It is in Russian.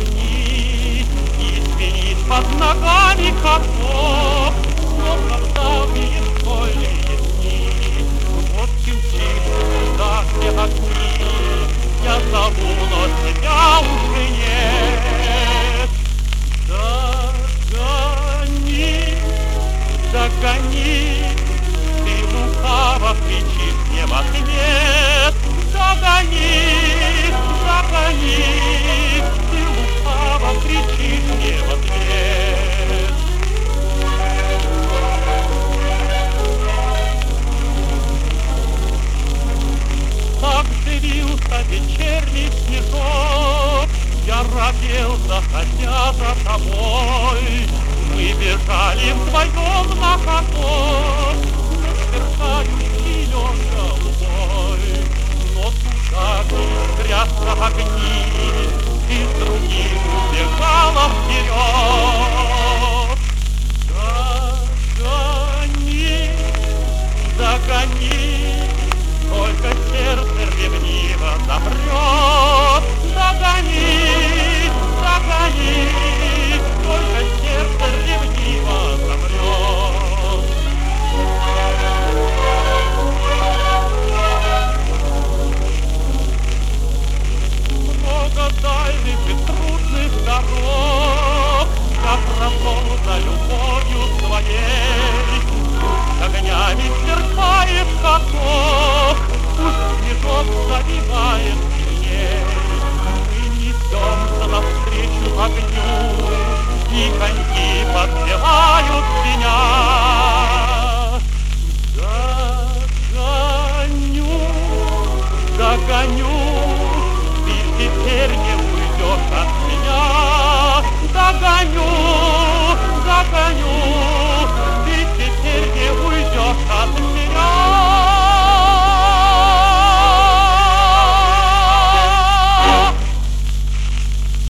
огни, и звенит под ногами каток, словно в давние школьные дни. Вот мчится туда, где огни, я зову, но тебя уже нет. Догони, догони, ты лукаво кричишь мне в ответ. Догони, догони, ты лукаво кричишь мне в ответ. Так взвился вечерний снежок, я робел, заходя за тобой. Мы бежали вдвоем на каток, сверкающий лед голубой. Но туда, где искрятся огни, ты с другим убегала вперед. Догони, догони, только сердце ревниво замрет. Догони, догони, только сердце ревниво замрет. Много дальних и трудных дорог я прошел за любовью своей. Огнями сверкает каток, пусть снежок забивает сильней. Мы несемся навстречу огню, и коньки подпевают меня. Догоню, догоню.